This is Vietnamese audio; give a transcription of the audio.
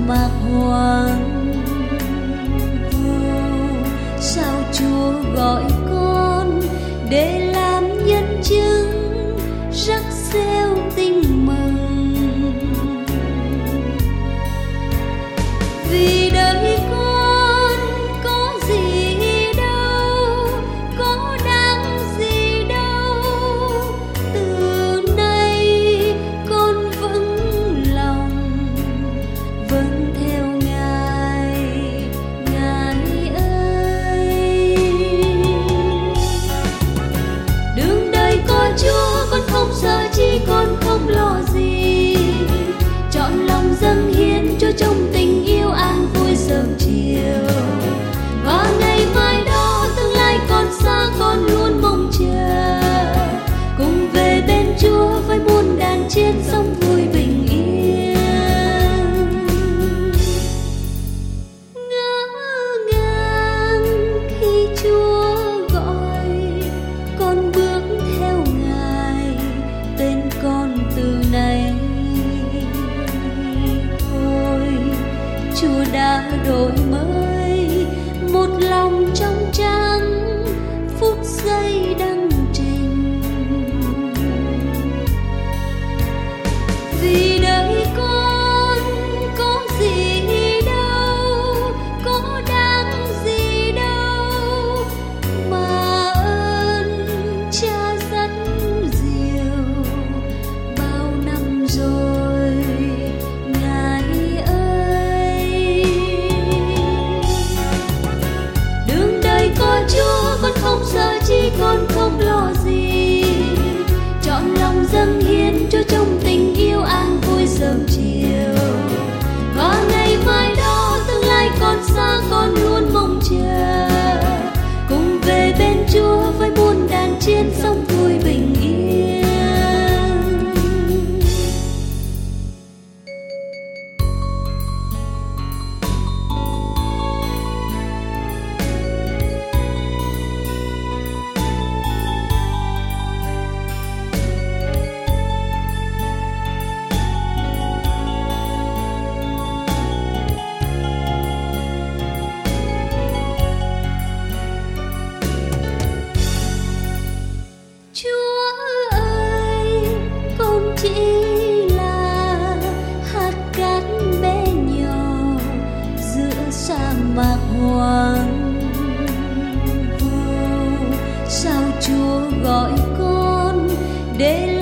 mạc hoang vu. Sao Chúa gọi con để làm nhân chứng rắc reo tin mừng? Vì đời con có gì đâu, có đáng gì đâu. Từ nay con vững lòng, vâng theo Ngài, Ngài ơi. Đường đời có Chúa con không sợ chi, con không lo gì. Chọn lòng dâng hiến cho trong tình yêu an vui sớm chiều. Và ngày mai đó tương lai còn xa, con luôn mong chờ cùng về bên Chúa với muôn đàn chiên sống vui bình yên. Ngỡ ngàng khi Chúa gọi, con bước theo Ngài, tên con từ nay thôi. Chúa đã đổi mới một lòng trong trắng, phút giây đăng trình. Vì đời con có gì đâu, có đáng gì đâu, mà ơn Cha rất nhiều bao năm rồi, Ngài ơi. Đường đời có Chúa con không sợ chi, con không lo gì. Chọn lòng dâng hiến cho trong tình yêu an vui sớm chiều. Và ngày mai đó tương lai còn xa, con luôn mong chờ cùng về bên Chúa với muôn đàn chiên sống vui bình yên. Chúa ơi, con chỉ là hạt cát bé nhỏ giữa sa mạc hoang vu. Sao Chúa gọi con để